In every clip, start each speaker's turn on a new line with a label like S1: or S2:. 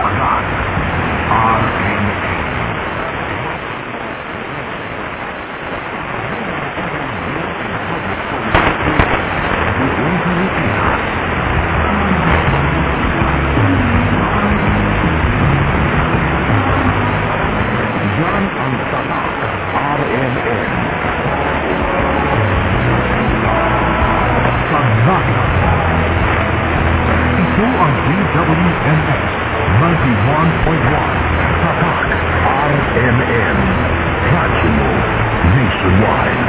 S1: Agad. RMA. Buong Pilipinas. Yan ang tatak RMN. Sagana. Ito ang DWNX 91.1 Tatak RMN. Radyo mo nationwide.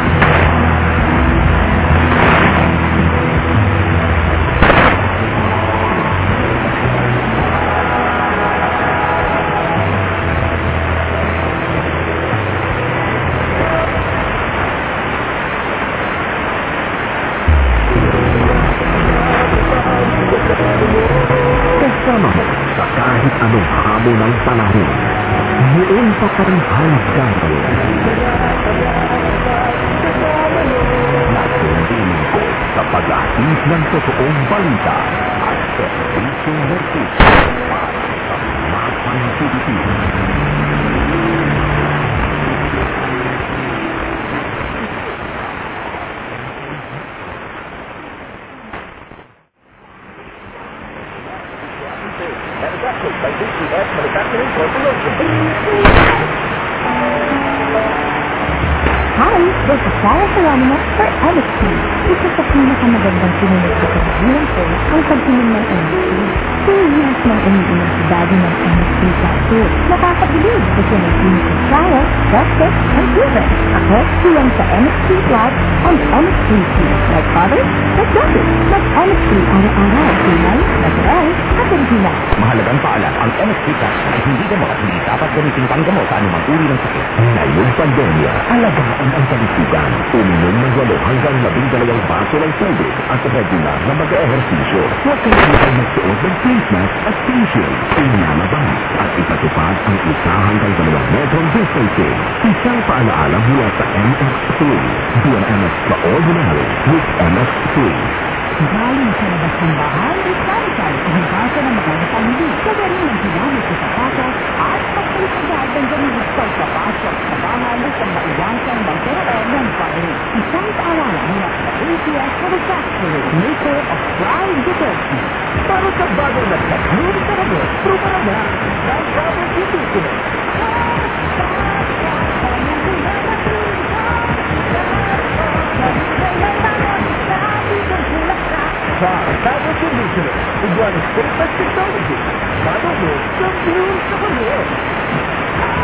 S1: Kasama mo sa kahit anong hamon ng panahon. Noon pa pa rin hanggang Natundin ko sa pag-aakit ng totoong balita at servisyong mertis para sa masang Pilipino.
S2: By DCS Manufacturing Corporation.
S3: Hi, this is Sarah Geronimo for MSP. Isa sa pinakamagandang sinunod sa kabubuhan ko ang pagtingin ng MSP. 2 years nang umiinom si Daddy ng MSP capsule. Nakakabilib kasi may clinical trial, tested, and proven. Ako, siyang sa MSP Plus and MSP Tea. Like others, like Daddy. Mag-MSP araw-araw, tunay, natural, at original.
S1: Mahalagang paalam, ang MSP Plus ay hindi gamot at hindi dapat gamitin pang gamot sa anumang uri ng sakit. Ngayong pandemya, alagaan ang kalusugan. Uminom ng 8 hanggang 12 baso ng tubig at regular na mag-ehersisyo. Huwag kailangan magsuot ng face mask at face shield. Inalabas at ipatupad ang 1 hanggang 2 metrong distancing. Isang paalaala mula sa MX3. Do an extraordinary with MX3.
S3: Galing sa labas ng bahay, isang-isang hanggang na magandang hindi. Kagarin ng ginamit sa sapatos at pagkalisagad ng gamit sa papasok sa bahay sa maiwasang magkaroon ng virus. Isang paalala mula sa ACS Manufacturing, maker of Pride Detergent.
S2: Para sa bagay na tatlong sarabot, prupara na ang proper Pilipino. Cyber Conditioner, Iguana State Technology. Bago mo, sa view sa kayo.